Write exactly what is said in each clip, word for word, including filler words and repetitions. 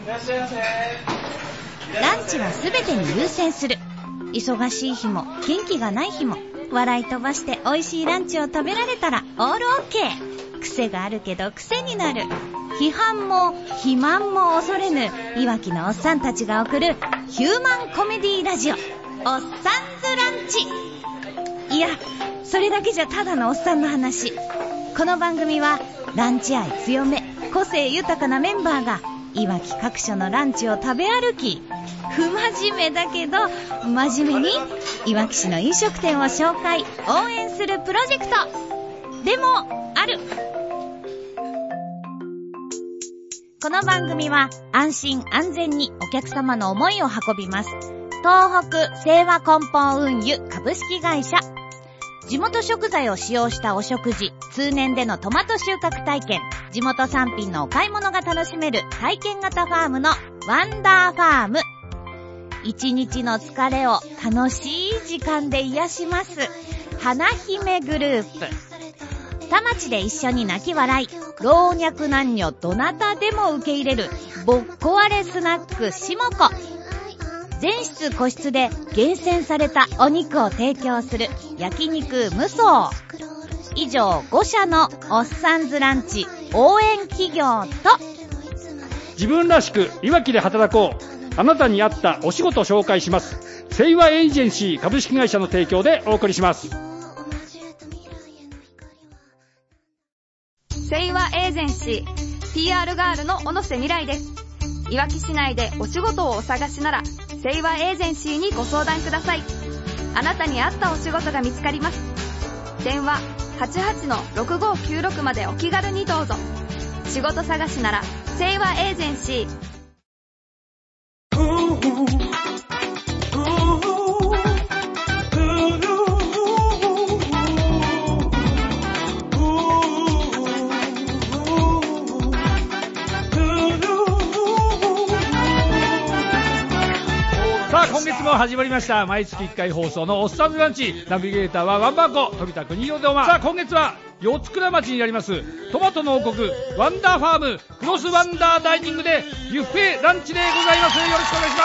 いらっしゃいませ。 ランチはすべてに優先する。忙しい日も元気がない日も笑い飛ばして美味しいランチを食べられたらオールオッケー。癖があるけど癖になる。批判も肥満も恐れぬいわきのおっさんたちが送るヒューマンコメディラジオ、おっさんずランチ。いや、それだけじゃただのおっさんの話。この番組はランチ愛強め、個性豊かなメンバーがいわき各所のランチを食べ歩き、不真面目だけど真面目にいわき市の飲食店を紹介応援するプロジェクトでもある。この番組は安心安全にお客様の思いを運びます東北清和梱包運輸株式会社。地元食材を使用したお食事、通年でのトマト収穫体験、地元産品のお買い物が楽しめる体験型ファームのワンダーファーム。一日の疲れを楽しい時間で癒します花姫グループ。田町で一緒に泣き笑い、老若男女どなたでも受け入れるぼっこわれスナックしもこ。全室個室で厳選されたお肉を提供する焼肉無双。以上ご社のおっさんずランチ応援企業と、 自分らしくいわきで働こう、あなたに合ったお仕事を紹介します。清和エージェンシー株式会社の提供でお送りします。 清和エージェンシー ピーアール ガールの小野瀬未来です。いわき市内でお仕事をお探しなら清和エージェンシーにご相談ください。あなたに合ったお仕事が見つかります。電話 はちはちのろくごきゅうろく までお気軽にどうぞ。仕事探しなら清和エージェンシー。 今月も始まりました。毎月いっかい放送のおっさんずランチ。ナビゲーターはワンバンコ飛田国広でおま。さあ今月は四つ倉町にありますトマトの王国ワンダーファームクロスワンダーダイニングでビュッフェランチでございます。よろしくお願いします。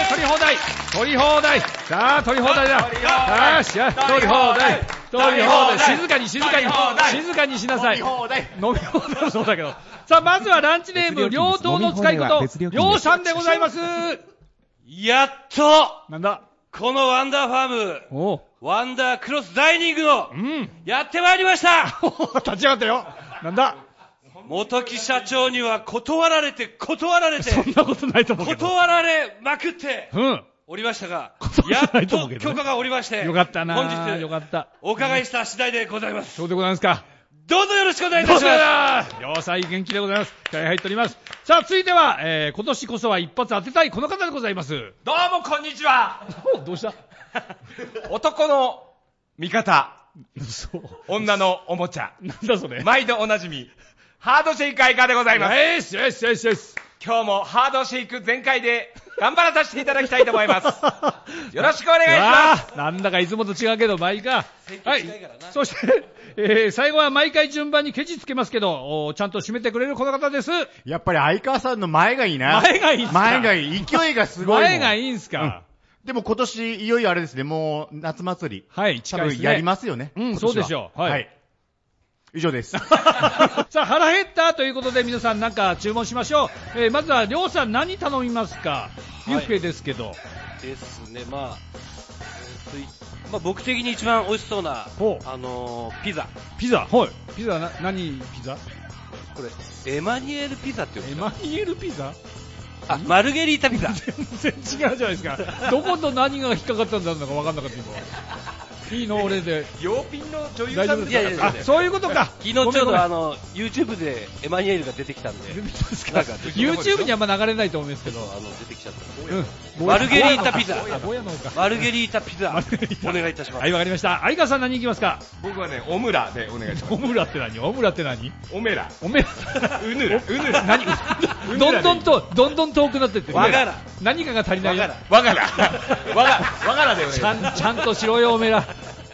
取り放題取り放題。さあ取り放題だ。よしよし取り放題取り放題。静かに静かに静かにしなさい。飲み放題飲み放題もそうだけど。さあまずはランチネーム両党の使いこと両さんでございます。 やっとなんだこのワンダーファームおワンダークロスダイニングの、 うん、 やってまいりました。 立ち上がったよ。なんだ元木社長には断られて断られてそんなことないと思うけど断られまくって、うん、おりましたが、やっと許可がおりまして、 よかったな。 本日よかったお伺いした次第でございます。 そうでございますか。 どうぞよろしくお願いいたします。 両サイ元気でございます。気合入っております。さあ続いては、えー、今年こそは一発当てたいこの方でございます。 どうもこんにちは。 どうした男の味方そう女のおもちゃなんだそれ。 毎度おなじみハードシェイクアイカーでございます。 よしよしよしよし。 今日もハードシェイク全開で頑張らさせていただきたいと思います。よろしくお願いします。 なんだかいつもと違うけどまあいいか。はい。そしてえー、最後は毎回順番にケチつけますけど、ちゃんと締めてくれるこの方です。 やっぱり相川さんの前がいいな。 前がいいんすか。 前がいい。勢いがすごいもん。 前がいいんすか。 うん、でも今年いよいよあれですね、もう夏祭り。 はい、近いですね。 多分やりますよね。 うん、そうでしょう。はい。はい、 以上です。 さあ腹減ったということで皆さんなんか注文しましょう。えー、まずはりょうさん何頼みますか。ビュッフェですけど。 ですね、まあ。まあ、僕的に一番美味しそうな、あのー、ピザ。 ピザはい。ピザな、何ピザこれ、エマニュエルピザって言うんですか。 エマニュエルピザあ、マルゲリータピザ。 全然違うじゃないですか。どこと何が引っかかったんだろうか分かんなかった今。いいの俺で。 洋品の女優さんですか。 いやいや、 あ、そういうことか。 昨日ちょうどあの YouTube でエマニュエルが出てきたんで。 出てきたんですか。YouTube にあんま流れないと思うんですけど。 あの出てきちゃった。 うん。 マルゲリータピザ。マルゲリータピザ。お願いいたします。 はい、わかりました。相川さん何いきますか。 僕はね、オムラでお願いします。 オムラって何？オムラって何？ オメラ。 オメラ。 うぬら。うぬら。 何？どんどんとどんどん遠くなってって。 わがら。 何かが足りないよ。 わがら。わがら。わがらでお願いします。 ちゃんちゃんとしろよオメラ。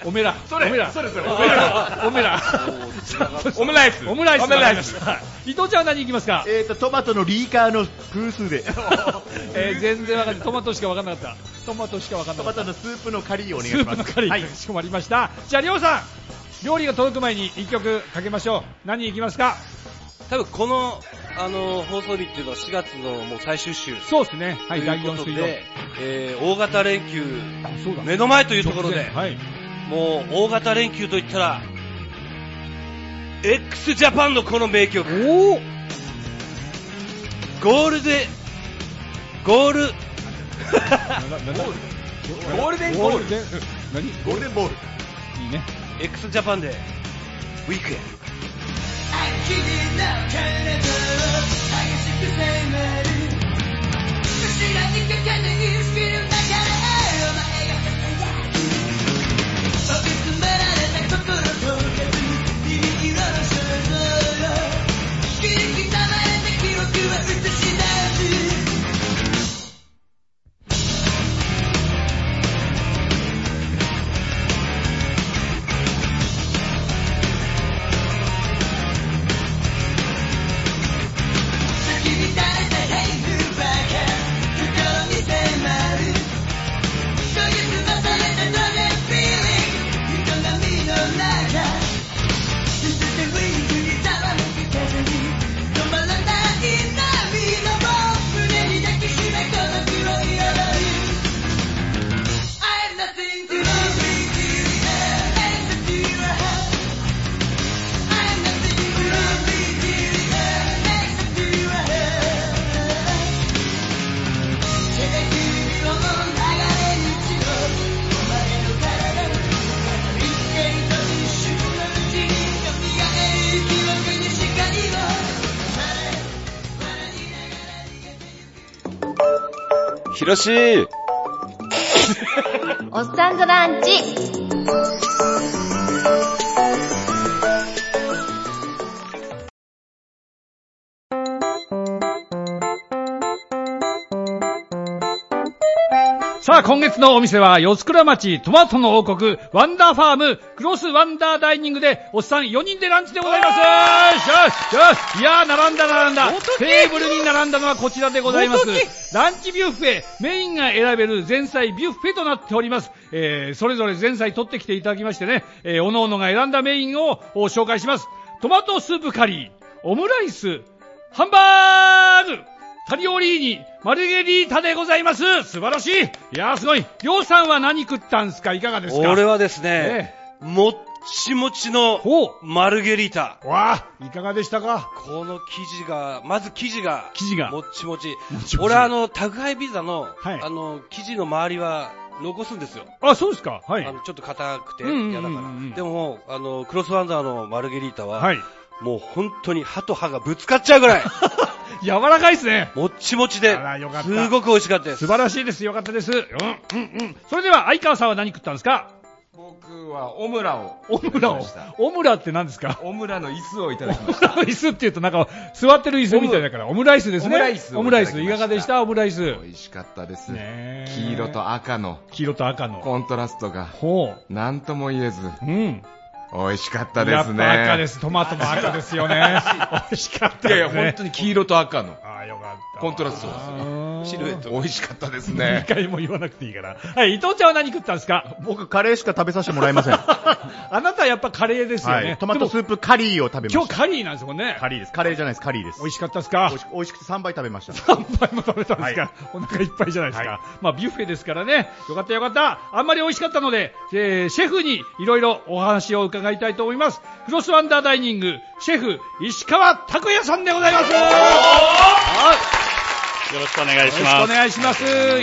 オメラ。 それ、 オメラ。 それそれ。 オメラ。オメラ。 オムライス。 オムライス。 オムライス。 伊藤ちゃんは何行きますか？ えーと、トマトのリーカーの偶数で。 えー、全然わかんない。トマトしかわかんなかった。トマトしかわかんなかった。 トマトのスープのカリーをお願いします。 スープのカリー。はい。かしこまりました。じゃあ、りょうさん。料理が届く前にいっきょくかけましょう。何行きますか？ 多分この、あの、放送日っていうのはしがつのもう最終週。 そうですね。はい、だいよん水曜日。 えー、大型連休、目の前というところで、はい、もう大型連休といったら、x ジャパンのこの名曲。おーゴールで、ゴール、 ゴールデンゴール。 何ゴールデンボール。 いいね。 x ジャパンで、ウィークエンド。 秋の彼方を激しく迫る後ろにかかる意識の中でお前がささやく追い詰められた心とかず虹色の肖像よ切り刻まれた記憶は映し出すひろしおっさんずランチ。 さあ、今月のお店は、四倉町トマトの王国、ワンダーファーム、クロスワンダーダイニングで、おっさんよにんでランチでございます。よしよしいやー、並んだ並んだ。テーブルに並んだのはこちらでございます。ランチビュッフェ、メインが選べる前菜ビュッフェとなっております。えー、それぞれ前菜取ってきていただきましてね、えー、おのおのが選んだメインを紹介します。トマトスープカリー、オムライス、ハンバーグ、タリオリーニ、マルゲリータでございます。素晴らしい。いやーすごい。りょうさんは何食ったんすか？いかがですか？ 俺はですね、えー、もっちもちのマルゲリータ。 わあ、いかがでしたか？ この生地が、まず生地が、 生地がもっちもち。もちもち俺はあの、宅配ピザの、はい、あの、生地の周りは、残すんですよ。 あ、そうですか。はい。 あの、ちょっと硬くて嫌だから。でも、あの、クロスワンダーのマルゲリータは、はい。もう本当に歯と歯がぶつかっちゃうぐらい。 柔らかいですね。 もっちもちで。あら、よかった。すごく美味しかったです。 素晴らしいです。よかったです。うん、うん、うん。それでは、相川さんは何食ったんですか？ 僕はオムラを。 オムラを。オムラって何ですか？ オムラの椅子をいただきました。 オムラの椅子って言うとなんか、座ってる椅子みたいだから、オムライスですね。 オムライス。 オムライス。いかがでした？オムライス。 美味しかったです。ね、黄色と赤の。 黄色と赤の。 コントラストが。 ほう。 なんとも言えず。 うん。 美味しかったですね。 やっぱ赤です。トマトも赤ですよね。美味しかったですね。 いやいや、本当に黄色と赤の。 ああ、よかった。 コントラストです。シルエット。美味しかったですね。 にかいも言わなくていいから。はい、伊藤ちゃんは何食ったんですか？ 僕、カレーしか食べさせてもらいません。 あなたはやっぱカレーですよね。はい、 トマトスープカリーを食べました。 今日カリーなんですもんね。 カリーです。カレーじゃないです。カリーです。 美味しかったですか？ 美味しくてさんばい食べました。 さんばいも食べたんですか？はい、お腹いっぱいじゃないですか。はい、まあ、ビュッフェですからね。よかったよかった。あんまり美味しかったので、えー、シェフにいろいろお話を伺いたいと思います。クロスワンダーダイニング、シェフ、石川拓也さんでございます。 よろしくお願いします。よろしくお願いします。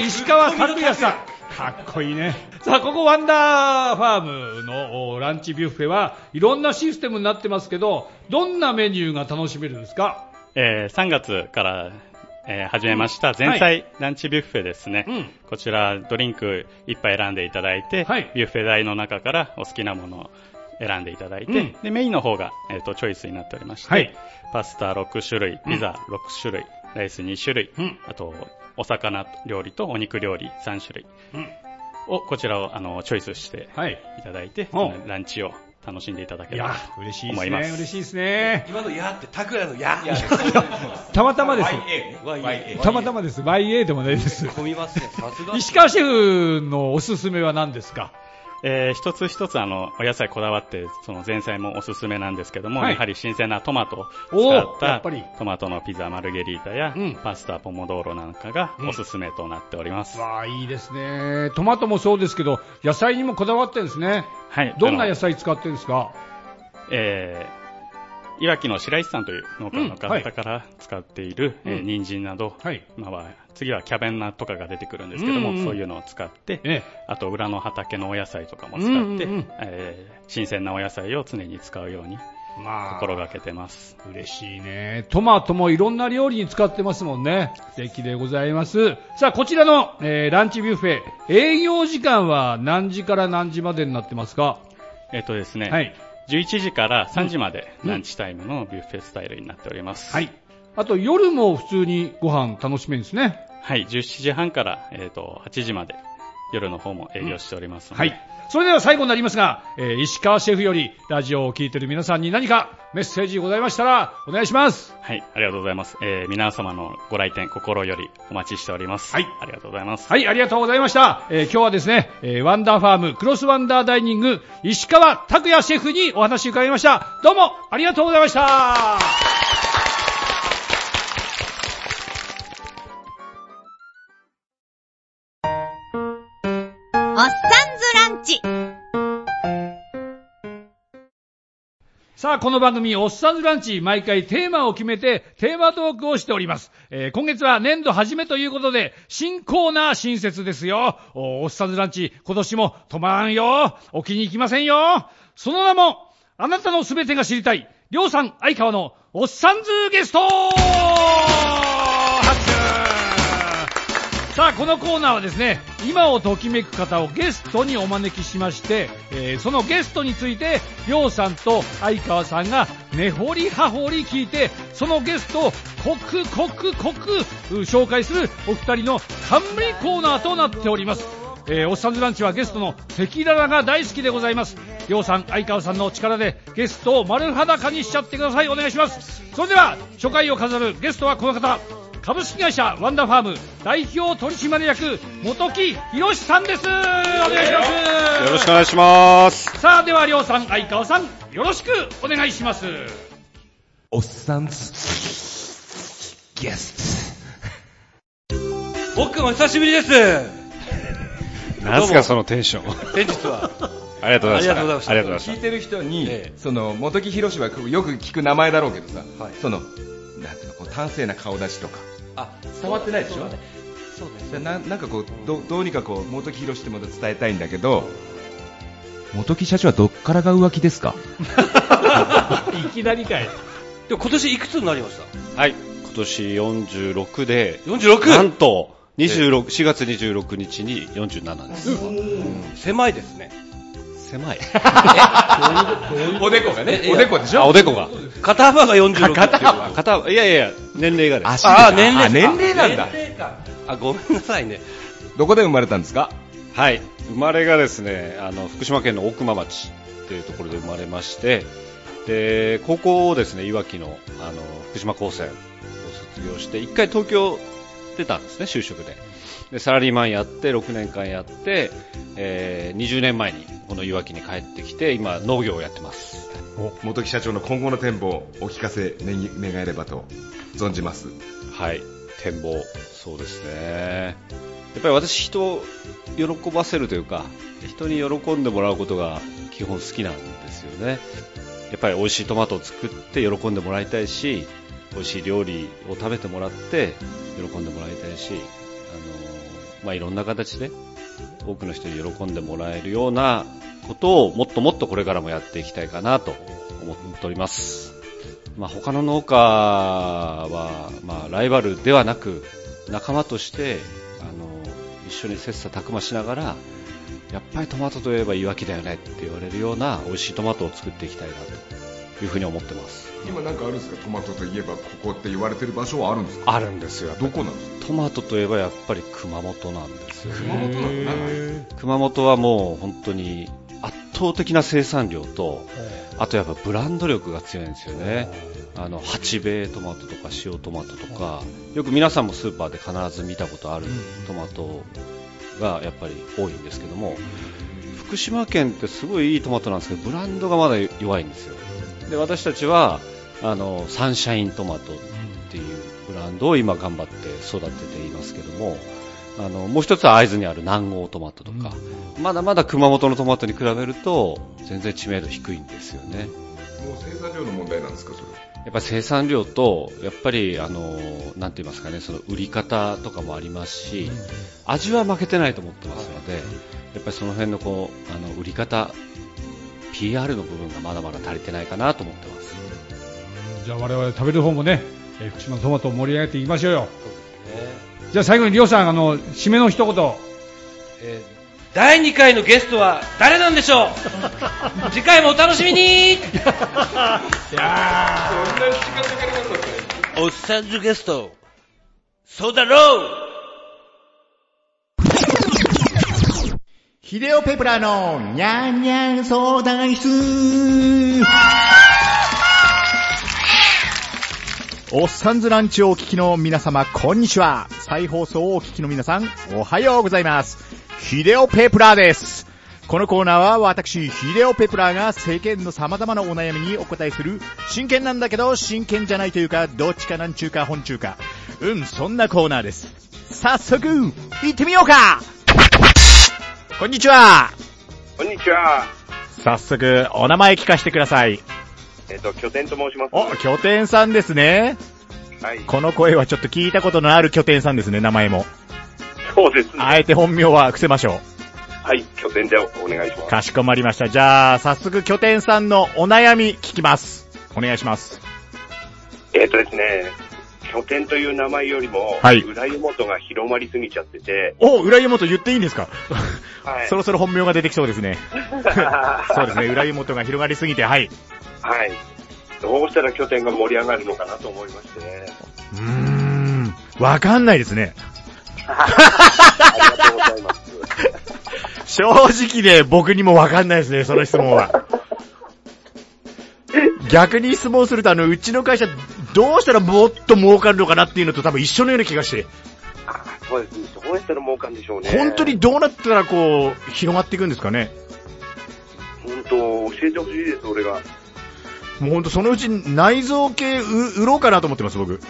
石川拓也さん。かっこいいね。さあ、ここワンダーファームのランチビュッフェはいろんなシステムになってますけど、どんなメニューが楽しめるんですか？ えー、さんがつから、えー、始めました前菜ランチビュッフェですね、はい、こちらドリンクいっぱい選んでいただいて、はい、ビュッフェ台の中からお好きなものを選んでいただいて、うん、でメインの方が、えー、とチョイスになっておりまして、はい、パスタろくしゅるい、ピザろくしゅるい、ライスにしゅるい、うん、あとお魚料理とお肉料理さんしゅるい、うん、 をこちらをあのチョイスしていただいて、はい、ランチを楽しんでいただければと思います。 嬉しいですね。 今のやって拓也のやたまたまです。 ワイエーたまたまです。ワイエー でもないです。 込みますね。さすが。 石川シェフのおすすめは何ですか？ えー、一つ一つあのお野菜こだわってその前菜もおすすめなんですけども、はい、やはり新鮮なトマトを使ったトマトのピザマルゲリータや、うん、パスタポモドーロなんかがおすすめとなっております。 うん、わあ、いいですね。トマトもそうですけど野菜にもこだわってるんですね。はい。どんな野菜使ってるんですか？ えー、いわきの白石さんという農家の方から使っている、うんはいえー、人参など、はい、今は次はキャベンナとかが出てくるんですけども、うんうん、そういうのを使って、ええ、あと裏の畑のお野菜とかも使って、うんうんうんえー、新鮮なお野菜を常に使うように心がけてます。 まあ、嬉しいね。トマトもいろんな料理に使ってますもんね。素敵でございます。さあ、こちらの、えー、ランチビュッフェ、営業時間は何時から何時までになってますか？ えっとですね、はい、じゅういちじからさんじまでランチタイムのビュッフェスタイルになっております。 はい。あと夜も普通にご飯楽しめるんですね。 はい、じゅうしちじはんから、えー、とはちじまで夜の方も営業しておりますので、 うん、はい。それでは最後になりますが、えー、石川シェフよりラジオを聞いている皆さんに何かメッセージございましたらお願いします。 はい、ありがとうございます。えー、皆様のご来店心よりお待ちしております。はい、ありがとうございます。 はい、ありがとうございました。えー、今日はですね、えー、ワンダーファームクロスワンダーダイニング石川拓也シェフにお話を伺いました。どうもありがとうございました。 おっさんずランチ。 さあ、この番組、おっさんずランチ、毎回テーマを決めて、テーマトークをしております。えー、今月は年度初めということで、新コーナー新設ですよ。お, おっさんずランチ、今年も止まらんよ。お気に行きませんよ。その名も、あなたのすべてが知りたい、りょうさん相川のおっさんずゲスト拍手。さあ、このコーナーはですね、今をときめく方をゲストにお招きしまして、えー、そのゲストについてりょうさんと相川さんが根掘り葉掘り聞いて、そのゲストを濃く濃く濃く紹介するお二人の冠コーナーとなっております。えー、おっさんずランチはゲストの赤裸々が大好きでございます。りょうさん、相川さんの力でゲストを丸裸にしちゃってください。お願いします。それでは初回を飾るゲストはこの方、株式会社ワンダーファーム代表取締役本木博さんです。お願いします。 よろしくお願いします。 さあ、ではりょうさん、相川さん、よろしくお願いします。 おっさんずゲスト。僕も久しぶりです。 なんすかそのテンション。 先日はありがとうございました。 ありがとうございました。聞いてる人に、ええ、その本木博はよく聞く名前だろうけどさ、はい、そのなんていうの、こう端正な顔立ちとか、あ、伝わってないでしょ。そうですね。な, なんかこう ど, どうにかこう本木博ってまた伝えたいんだけど、本木社長はどっからが浮気ですか？ いきなりかい。 でも今年いくつになりました？ はい、今年よんじゅうろくで、 よんじゅうろく？ なんとにじゅうろく、しがつにじゅうろくにちによんじゅうななです。 うん、狭いですね。 狭い。 おでこがね、おでこでしょ。 あ、おでこが。 肩幅がよんじゅうろく。 肩幅、肩幅、いやいやいや、年齢がです。 あ、年齢。 あ、年齢なんだ。 年齢か。あ、ごめんなさいね。 どこで生まれたんですか？ はい、生まれがですね、あの福島県の大熊町というところで生まれまして、で高校をですね、いわきのあの福島高専を卒業して、一回東京出たんですね、就職で。でサラリーマンやってろくねんかんやって、えー、にじゅうねんまえにこのいわきに帰ってきて、今農業をやってます。 お、本木社長の今後の展望お聞かせ願えればと存じます。 はい、展望、そうですね、やっぱり私、人を喜ばせるというか、人に喜んでもらうことが基本好きなんですよね。やっぱり美味しいトマトを作って喜んでもらいたいし、美味しい料理を食べてもらって喜んでもらいたいし、あの、まあ、いろんな形で多くの人に喜んでもらえるようなことをもっともっとこれからもやっていきたいかなと思っております。まあ、他の農家は、まあ、ライバルではなく仲間としてあの一緒に切磋琢磨しながら、やっぱりトマトといえばいわきだよねって言われるような美味しいトマトを作っていきたいなというふうに思ってます。 今なんかあるんですか？トマトといえばここって言われてる場所はあるんですか？ あるんですよ。 どこなんですか？ トマトといえばやっぱり熊本なんですよ。 熊本なんだ。 熊本はもう本当に圧倒的な生産量と、あとやっぱブランド力が強いんですよね。あの八兵衛トマトとか塩トマトとか、よく皆さんもスーパーで必ず見たことあるトマトがやっぱり多いんですけども、福島県ってすごいいいトマトなんですけど、ブランドがまだ弱いんですよ。で、私たちはあのサンシャイントマトっていうブランドを今頑張って育てていますけども、あのもう一つは会津にある南郷トマトとか、うん、まだまだ熊本のトマトに比べると全然知名度低いんですよね。 もう生産量の問題なんですか？それやっぱり生産量とやっぱりあのなんて言いますかね、その売り方とかもありますし、うん、味は負けてないと思ってますので、やっぱりその辺のこうあの売り方 ピーアール の部分がまだまだ足りてないかなと思ってます。 じゃあ我々食べる方もね、えー、福島のトマトを盛り上げていきましょうよ。じゃあ最後にりょうさん、あの締めの一言。 えー、だいにかいのゲストは誰なんでしょう。次回もお楽しみに。いやー、そんな時間かかりますか？ おっさんずゲスト、そうだろう。 ヒデオペプラのニャンニャン相談室。おっさんずランチをお聞きの皆様、こんにちは。再放送をお聞きの皆さん、おはようございます。ヒデオペプラです。このコーナーは私、ヒデオペプラが世間の様々なお悩みにお答えする、真剣なんだけど真剣じゃないというか、どっちかなんちゅうか本ちゅうか、うん、そんなコーナーです。早速、行ってみようか。こんにちは。 こんにちは。 早速、お名前聞かせてください。 えっと、拠点と申します。 お、拠点さんですね。 はい。 この声はちょっと聞いたことのある拠点さんですね、名前も。 そうですね。 あえて本名は伏せましょう。はい、拠点でお願いします。 かしこまりました。じゃあ、早速拠点さんのお悩み聞きます。お願いします。 えっとですね、拠点という名前よりも、はい、浦湯本が広まりすぎちゃってて。 お、浦湯本言っていいんですか？ はい。 そろそろ本名が出てきそうですね。そうですね、浦湯本が広がりすぎて、はい。 はい。どうしたら拠点が盛り上がるのかなと思いましてね。 うーん、わかんないですね。 ありがとうございます。 正直で僕にもわかんないですね、その質問は。逆に質問すると、あの、うちの会社、どうしたらもっと儲かるのかなっていうのと多分一緒のような気がして。 あ、そうですね。どうやったら儲かるんでしょうね。 本当にどうなったらこう、広がっていくんですかね。 本当、教えてほしいです、俺が。 もうほんとそのうち内臓系売ろうかなと思ってます、僕。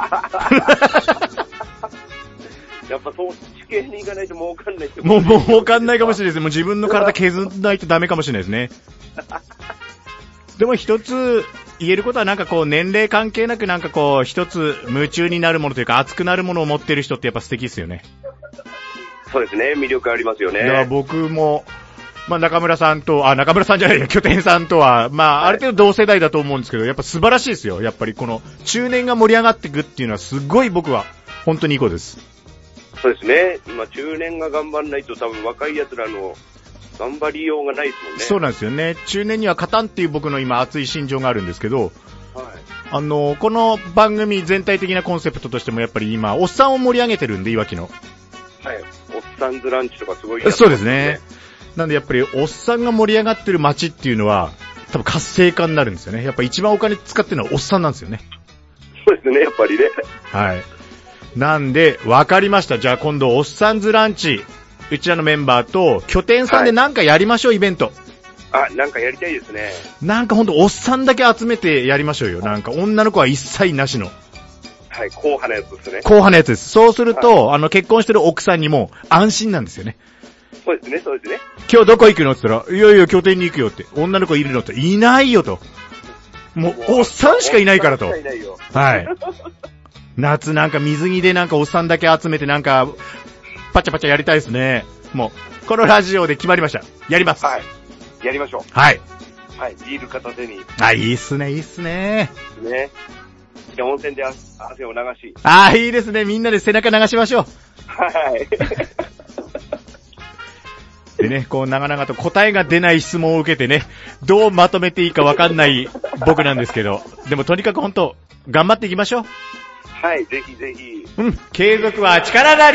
やっぱそう、地形に行かないと儲かんないってもう、もう儲かんないかもしれないです。もう自分の体削んないとダメかもしれないですね。でも一つ言えることはなんかこう年齢関係なくなんかこう一つ夢中になるものというか熱くなるものを持ってる人ってやっぱ素敵ですよね。 そうですね、魅力ありますよね。 いや僕も、まあ中村さんと、あ、中村さんじゃないよ、拠点さんとは、まあある程度同世代だと思うんですけど、やっぱ素晴らしいですよ。やっぱりこの中年が盛り上がっていくっていうのはすごい僕は本当にいいことです。 そうですね、今中年が頑張らないと多分若い奴らの頑張りようがないですもんね。 そうなんですよね。中年には勝たんっていう僕の今熱い心情があるんですけど、はい、あの、この番組全体的なコンセプトとしてもやっぱり今、おっさんを盛り上げてるんで、いわきの。 はい。おっさんずランチとかすごいやってますね。 そうですね。なんでやっぱりおっさんが盛り上がってる街っていうのは、多分活性化になるんですよね。やっぱ一番お金使ってるのはおっさんなんですよね。 そうですね、やっぱりね。 はい。なんで、わかりました。じゃあ今度、おっさんずランチ、うちらのメンバーと、拠点さんでなんかやりましょう、はい、イベント。 あ、なんかやりたいですね。 なんかほんと、おっさんだけ集めてやりましょうよ。なんか、女の子は一切なしの。 はい、硬派なやつですね。 硬派なやつです。そうすると、はい、あの、結婚してる奥さんにも安心なんですよね。 そうですね、そうですね。 今日どこ行くのって言ったら、いやいや、拠点に行くよって。女の子いるのって、いないよと。もう、おっさんしかいないからと。 いないよ。 はい。夏なんか水着でなんかおっさんだけ集めてなんか、パチャパチャやりたいですね。もう、このラジオで決まりました。やります。 はい。やりましょう。 はい。 はい、ビール片手に。 あ、いいっすね、いいっすね。 ね。で、温泉で汗を流し。 あ、いいですね。みんなで背中流しましょう。 はい。 でね、こう長々と答えが出ない質問を受けてね、どうまとめていいかわかんない僕なんですけど、でもとにかく本当、頑張っていきましょう。 はい、ぜひぜひ。 うん、継続は力なり。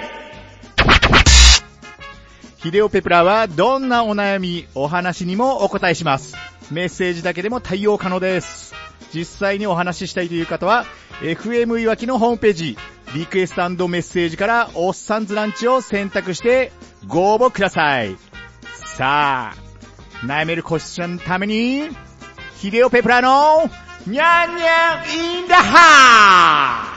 ヒデオペプラはどんなお悩み、お話にもお答えします。メッセージだけでも対応可能です。実際にお話ししたいという方は エフエム いわきのホームページリクエスト&メッセージからおっさんずランチを選択してご応募ください。さあ、悩めるコッションのためにヒデオペプラのニャンニャンインダハ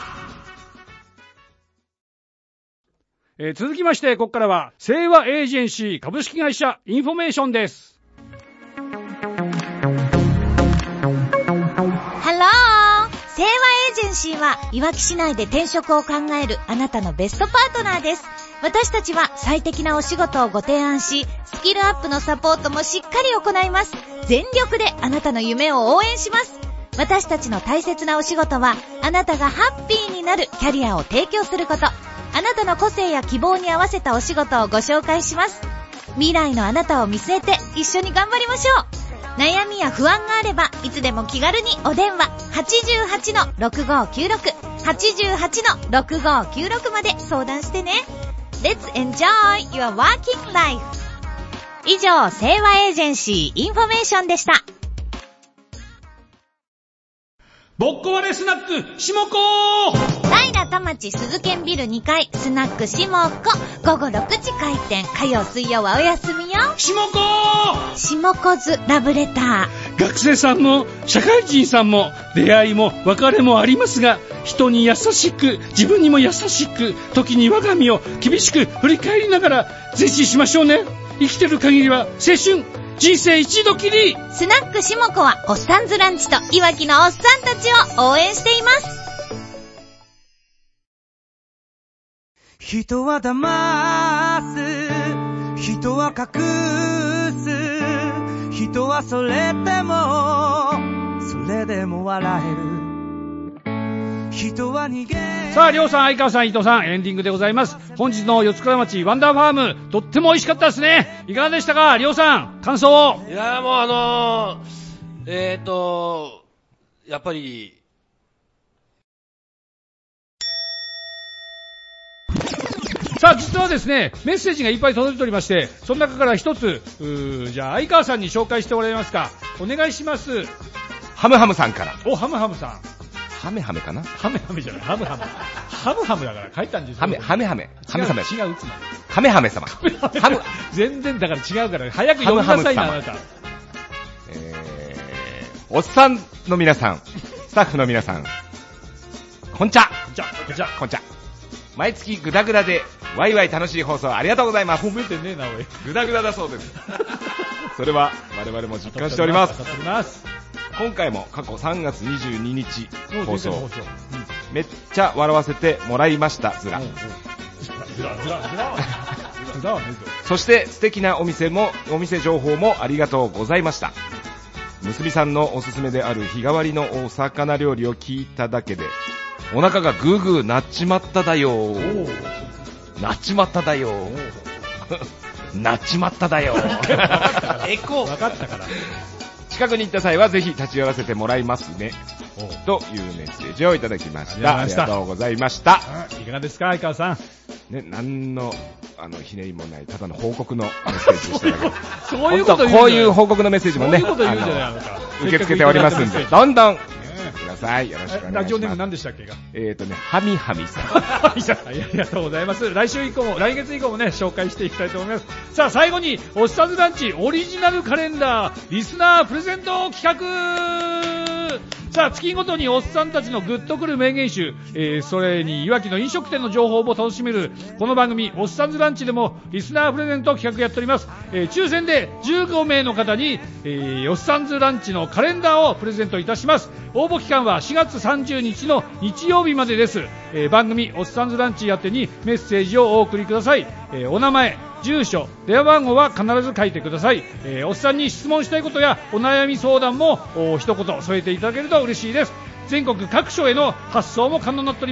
ー、えー、続きましてここからは清和エージェンシー株式会社インフォメーションです。 清和エージェンシーはいわき市内で転職を考えるあなたのベストパートナーです。私たちは最適なお仕事をご提案し、スキルアップのサポートもしっかり行います。全力であなたの夢を応援します。私たちの大切なお仕事は、あなたがハッピーになるキャリアを提供すること。あなたの個性や希望に合わせたお仕事をご紹介します。未来のあなたを見据えて一緒に頑張りましょう。悩みや不安があればいつでも気軽にお電話 はちはちのろくごきゅうろく はちはちのろくごきゅうろく まで相談してね。 Let's enjoy your working life。 以上、清和エージェンシーインフォメーションでした。 ぼっこわれスナックしもこ平田町鈴研ビルにかいスナックしもこ、午後ろくじ開店。火曜水曜はお休みよ。 しもこしもこずラブレター。学生さんも社会人さんも出会いも別れもありますが、人に優しく自分にも優しく、時に我が身を厳しく振り返りながら前進しましょうね。生きてる限りは青春人生一度きり。 スナックしもこはおっさんずランチといわきのおっさんたちを応援しています。 人は騙す、人は隠す、人はそれでもそれでも笑える。人は逃げ。 さあ、りょうさん、相川さん、伊藤さん、エンディングでございます。本日の四倉町ワンダーファーム、とっても美味しかったですね。いかがでしたか、りょうさん、感想を。 いやー、もうあのー、えーとやっぱりさあ、実はですね、メッセージがいっぱい届いておりまして、その中から一つ、うーじゃあ相川さんに紹介してもらえますか。お願いします。 ハムハムさんから。 お、ハムハムさん。 ハメハメかな。 ハメハメじゃない、ハムハム。ハムハムだから書いたんですよ。 ハメ、ハメハメ。ハメハメ。 違う、違う、つまカメハメ様。 ハム、全然だから違うから、早く読みなさいな、あなた。 えー、おっさんの皆さん、スタッフの皆さん、こんちゃ。 こんちゃ、こんちゃ。 こんちゃ。毎月グダグダで、ワイワイ楽しい放送ありがとうございます。 褒めてねえな、おい。 グダグダだそうです。それは、我々も実感しております。今回も過去さんがつにじゅうににち放送、うん、めっちゃ笑わせてもらいましたずら、そして素敵なお店もお店情報もありがとうございました。むすびさんのおすすめである日替わりのお魚料理を聞いただけでお腹がグーグーなっちまっただよなっちまっただよなっちまっただよエコー分かったから。 近くに行った際はぜひ立ち寄らせてもらいますねというメッセージをいただきました。ありがとうございました。 いかがですか、相川さん。 ね、何のあのひねりもないただの報告のメッセージでしたけどそういうこと言うこういう報告のメッセージもね、受け付けておりますんで、どんどんください。よろしくお願いします。 ラジオネーム何でしたっけが。 えーとね、ハミハミさん。 ハミさん、ありがとうございます。来週以降も、来月以降もね、紹介していきたいと思います。さあ、最後に、おっさんずランチオリジナルカレンダー、リスナープレゼント企画。さあ、月ごとにおっさんたちのグッとくる名言集、えー、それにいわきの飲食店の情報も楽しめるこの番組おっさんずランチでもリスナープレゼント企画やっております。えー、抽選でじゅうごめいの方に、えー、おっさんずランチのカレンダーをプレゼントいたします。応募期間はしがつさんじゅうにちの日曜日までです。えー、番組おっさんずランチ宛てにメッセージをお送りください。えー、お名前、住所、電話番号は必ず書いてください。えー、おっさんに質問したいことやお悩み相談も一言添えていただけると嬉しいです。全国各所への発送も可能になっております。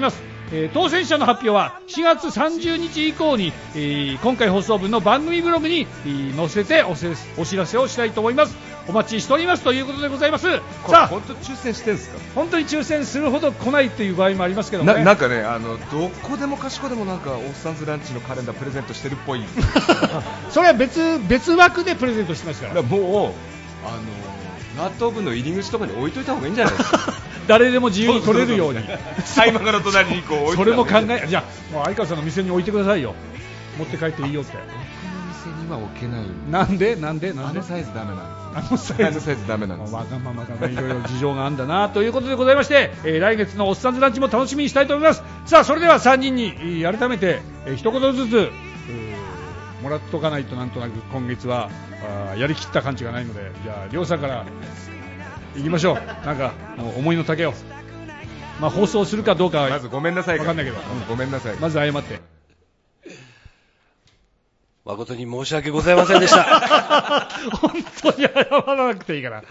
えー、当選者の発表はしがつさんじゅうにち以降に、えー、今回放送分の番組ブログに、えー、載せて お, せお知らせをしたいと思います。お待ちしておりますということでございます。 さあ、本当に抽選してんですか？ 本当に抽選するほど来ないっていう場合もありますけどね。 な, なんかね、あのどこでもかしこでもなんかおっさんずランチのカレンダープレゼントしてるっぽいそれは 別, 別枠でプレゼントしてますから。 だからもうあの納豆部の入り口とかに置いといた方がいいんじゃないですか誰でも自由に取れるように買い物の隣にこう置いてそれも考え、じゃあもう相川さんの店に置いてくださいよ。持って帰っていいよって。 僕の店には置けない。 なんでなんでなんであのサイズダメなんです。 あのサイズあのサイズダメなんです。 わがままだな、いろいろ事情があるんだなということでございまして、えー、来月のおっさんずランチも楽しみにしたいと思います。さあ、それではさんにんに改めて、えー、一言ずつもらっとかないと、なんとなく今月はあやりきった感じがないので、じゃありょうさんから行きましょう。なんかもう思いの丈を、まあ、放送するかどうかはまずごめんなさいわかんないけど、 ごめんなさい。 まず謝って。 誠に申し訳ございませんでした本当に謝らなくていいから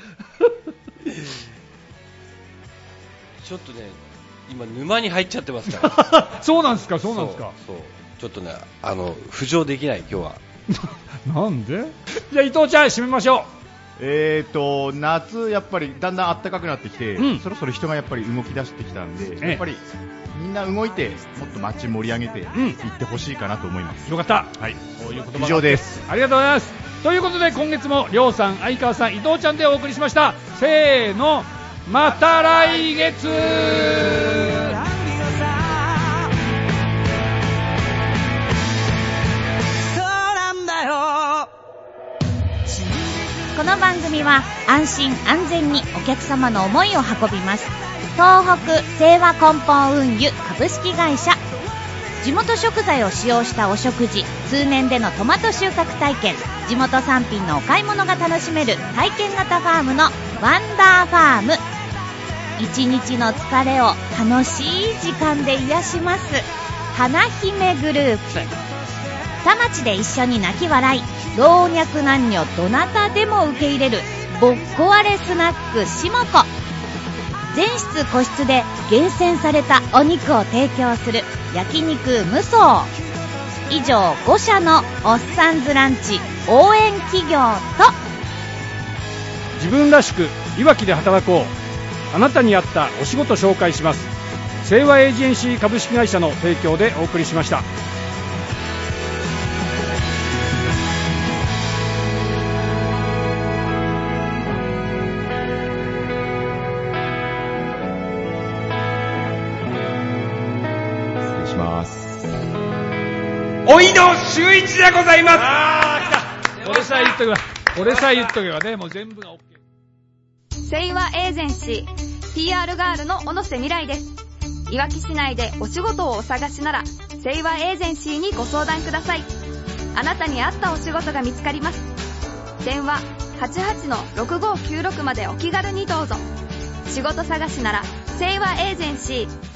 ちょっとね、今沼に入っちゃってますからそうなんですか、そうなんですか。 そうそう、ちょっとね、あの浮上できない今日はなんで？じゃあ伊藤ちゃん締めましょう。 えーと夏やっぱりだんだん暖かくなってきて、 うん、 そろそろ人がやっぱり動き出してきたんで、 ええ、 やっぱりみんな動いてもっと街盛り上げていってほしいかなと思います。 うん、よかった。 はい。 そういう言葉以上です。 ありがとうございます。ということで今月もりょうさん、相川さん、伊藤ちゃんでお送りしました。せーの、また来月。 この番組は安心安全にお客様の思いを運びます。東北清和梱包運輸株式会社。地元食材を使用したお食事、通年でのトマト収穫体験、地元産品のお買い物が楽しめる体験型ファームのワンダーファーム。一日の疲れを楽しい時間で癒します。花姫グループ。田町で一緒に泣き笑い、老若男女どなたでも受け入れるぼっこわれスナックしもこ。全室個室で厳選されたお肉を提供する焼肉無双。以上ご社のおっさんずランチ応援企業と、 自分らしくいわきで働こう、あなたに合ったお仕事紹介します。清和エージェンシー株式会社の提供でお送りしました。 おいの周一でございます。 あー、来た。これさえ言っとけば、これさえ言っとけばね、もう全部が OK。 清和エージェンシー ピーアール ガールの小野瀬未来です。いわき市内でお仕事をお探しなら清和エージェンシーにご相談ください。あなたに合ったお仕事が見つかります。電話 はちはちのろくごきゅうろく までお気軽にどうぞ。仕事探しなら清和エージェンシー。